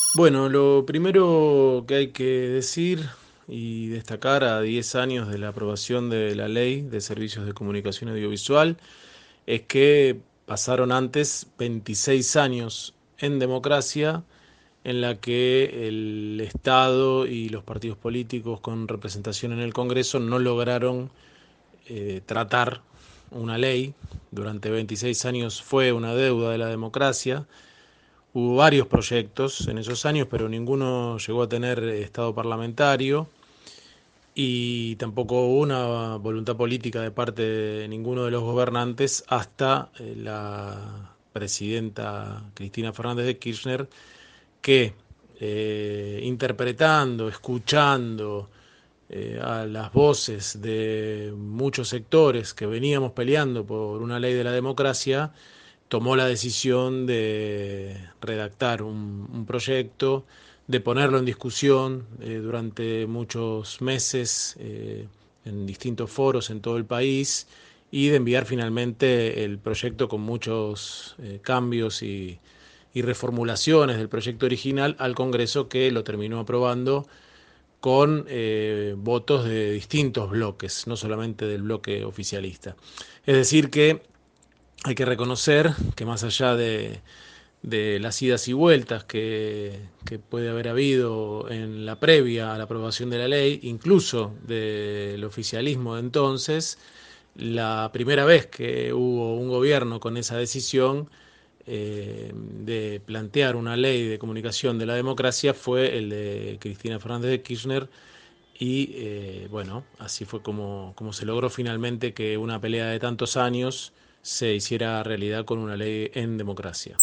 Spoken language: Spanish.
Bueno, lo primero que hay que decir y destacar a 10 años de la aprobación de la Ley de Servicios de Comunicación Audiovisual es que pasaron antes 26 años en democracia en la que el Estado y los partidos políticos con representación en el Congreso no lograron tratar una ley. Durante 26 años fue una deuda de la democracia. Hubo varios proyectos en esos años, pero ninguno llegó a tener estado parlamentario y tampoco hubo una voluntad política de parte de ninguno de los gobernantes hasta la presidenta Cristina Fernández de Kirchner, que interpretando, escuchando a las voces de muchos sectores que veníamos peleando por una ley de la democracia, tomó la decisión de redactar un proyecto, de ponerlo en discusión durante muchos meses en distintos foros en todo el país y de enviar finalmente el proyecto con muchos cambios y reformulaciones del proyecto original al Congreso, que lo terminó aprobando con votos de distintos bloques, no solamente del bloque oficialista. Es decir, que hay que reconocer que más allá de las idas y vueltas que puede haber habido en la previa a la aprobación de la ley, incluso del oficialismo de entonces, la primera vez que hubo un gobierno con esa decisión de plantear una ley de comunicación de la democracia fue el de Cristina Fernández de Kirchner y bueno, así fue como se logró finalmente que una pelea de tantos años se hiciera realidad con una ley en democracia.